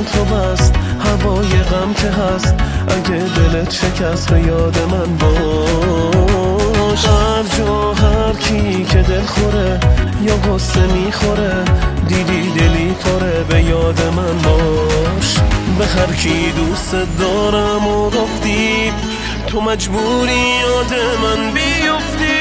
تو بست، هوای غم که هست. اگه دلت شکست به یاد من باش. هر جا هر کی که دل خوره یا غصه میخوره، دیدی دلی پاره به یاد من باش. به هر کی دوست دارم و گفتی، تو مجبوری یاد من بیفتی.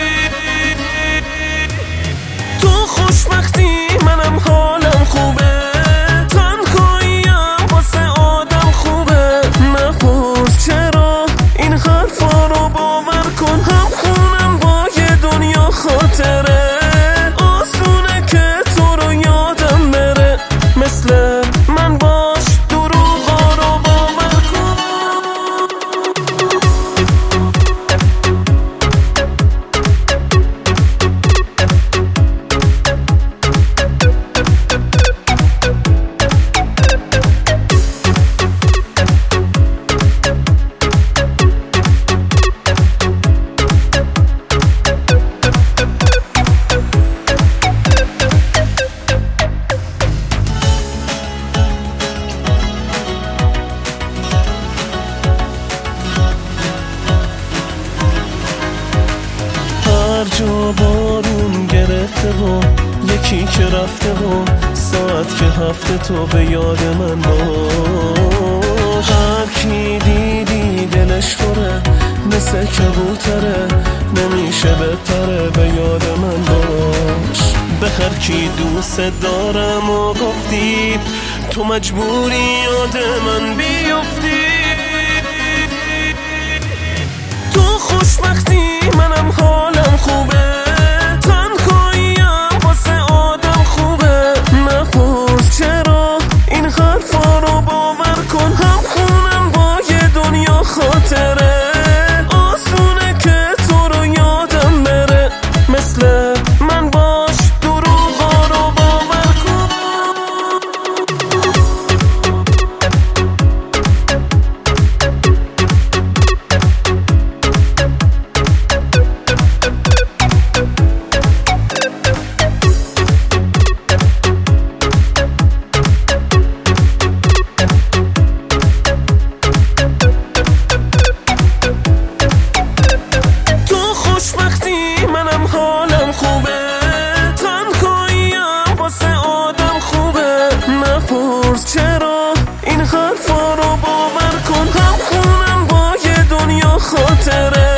تو خوشبختی منم حالم خوبه، تنهاییم واسه آدم خوبه. نپرس چرا این حرفا رو باور کن، هم خونم با یه دنیا خاطره. آسونه که تو رو یادم بره، مثل من باش دروغا رو باور کن. هر جا بارون گرفته و یکی که رفته و ساعت که هفته، تو به یاد من باش. هر کی دیدی دلش پره، مثل کبوتره نمیشه بپره، به یاد من باش. به هر کی دوست دارم و گفتی، تو مجبوری یاد من بیفتی. تو خوشبختی منم حالم خوبه، تنهاییم واسه آدم خوبه. نپرس چرا این حرفا رو باور کن، هم خونم با یه دنیا خاطره. آسونه که تو رو یادم بره، مثل من باش دروغا رو باور کن. منم حالم خوبه، تنهاییم واسه آدم خوبه. نپرس چرا این حرفا رو باور کن، هم خونم با یه دنیا خاطره.